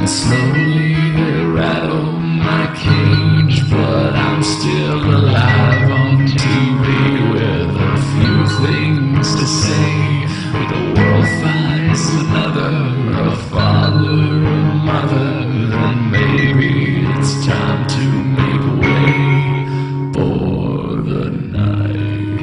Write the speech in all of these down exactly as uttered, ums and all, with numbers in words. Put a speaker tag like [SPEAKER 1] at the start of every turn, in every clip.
[SPEAKER 1] And slowly they rattle my cage, but I'm still alive on T V with a few things to say. The world finds another, a father, a mother, then maybe it's time to make way for the night.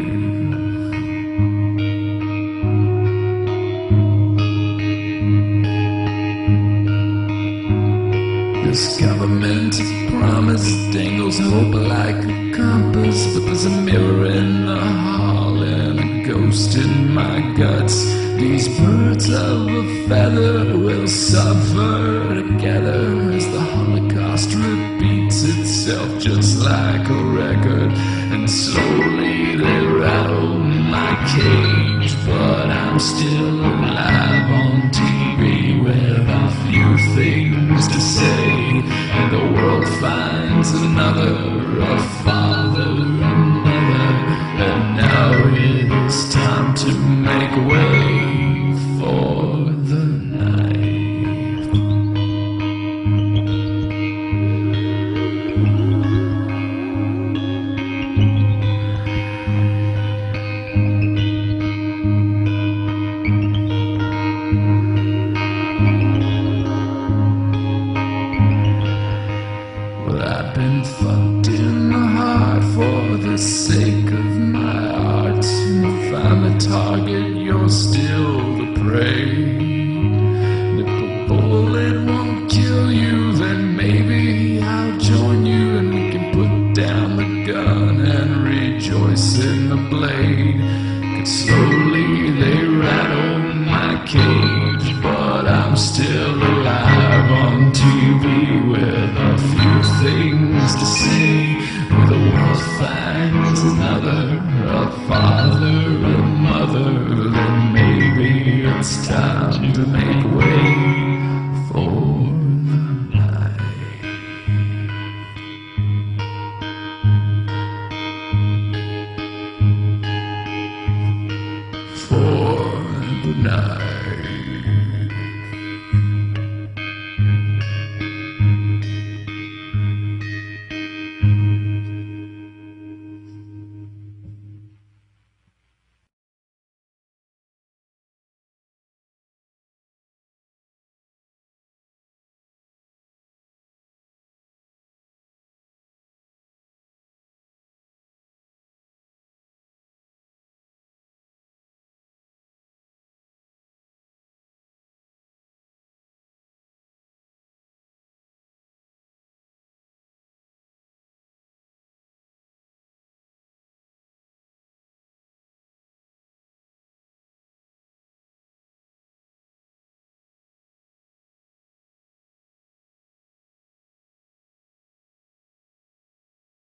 [SPEAKER 1] This government promise dangles hope like a compass, but there's a mirror in the hall and a ghost in my guts. These birds of a feather will suffer together as the Holocaust repeats itself just like a record. And slowly they rattle my cage, but I'm still alive on T V with a few things to say. And the world finds another, a father, a mother, and now it is time to make way for the night. Well, I've been fucked in the heart for the sake of my art. And if I'm a target, you're still the prey. And if a bullet won't kill you, then maybe I'll join you and we can put down the gun and rejoice in the blade. 'Cause slowly they rattle my cage, but I'm still alive on T V with a few things to say. When the world finds another, a father, a mother, then maybe it's time to make way for the night. For the night.